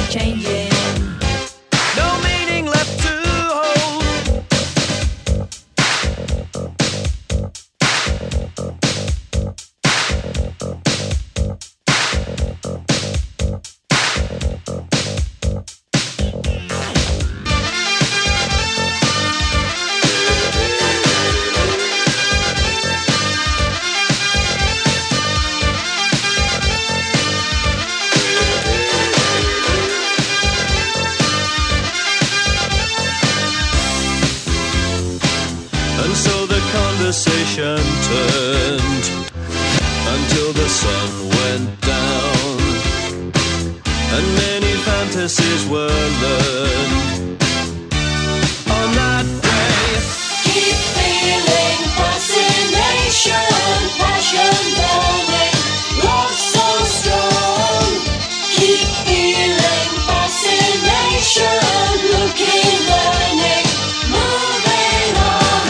changing. No meaning left to hold. And so the conversation turned until the sun went down, and many fantasies were learned on that day. Keep feeling fascination, passion burning, love so strong. Keep feeling fascination, looking, learning, moving on.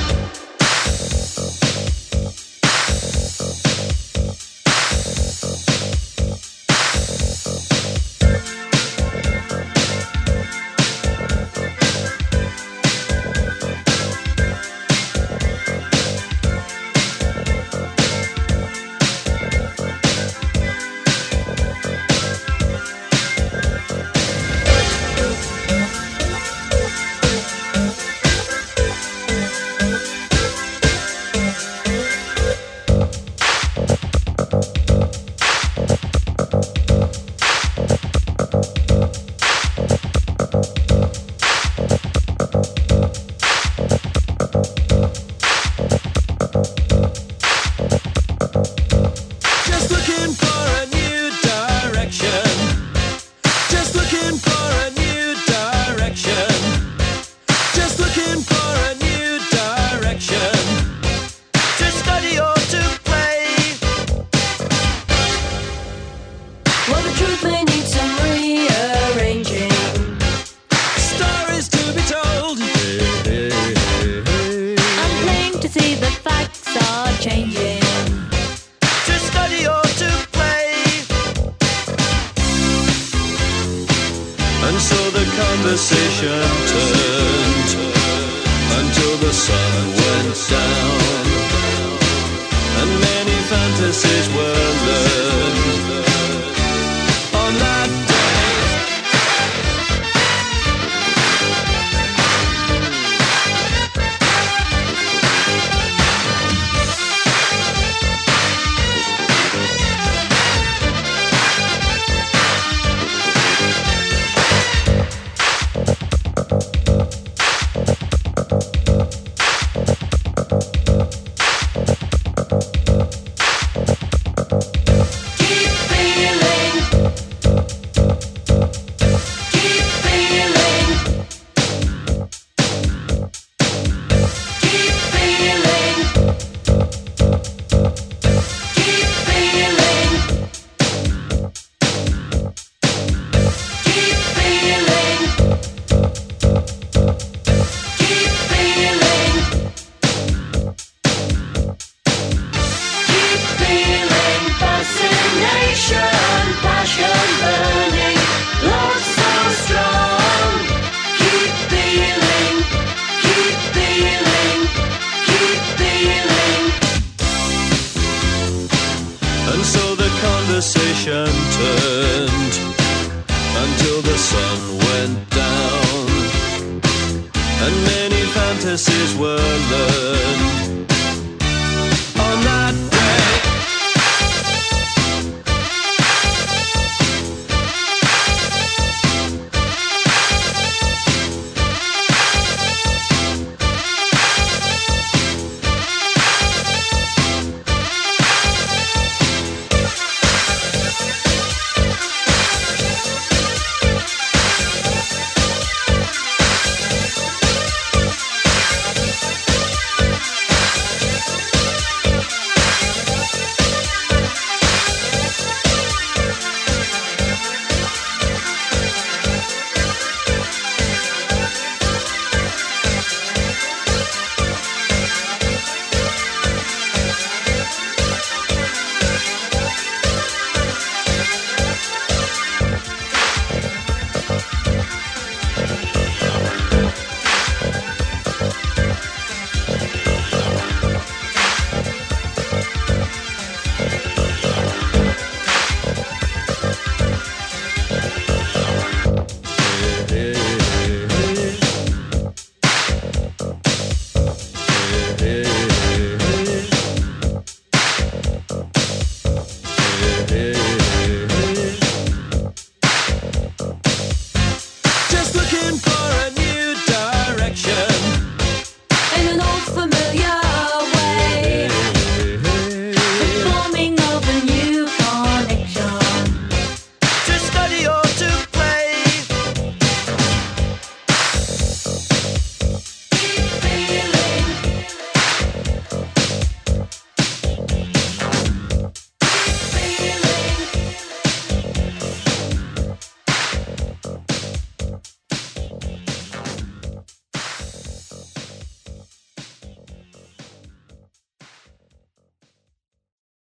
Just looking for a new direction. Just looking for a new direction. Just looking for a new direction. To study or to play. Well, the truth may need some rearranging. Stories to be told. I'm plain to see the facts are changing. To study or to play. And so the conversation turned until the sun went down, and many fantasies were learned on that day. Keep feeling, keep feeling, keep feeling, keep feeling, keep feeling, keep feeling, keep feeling fascination, passion burning, love so strong. Keep feeling, keep feeling, keep feeling. And so the conversation turned until the sun went down, and many fantasies were learned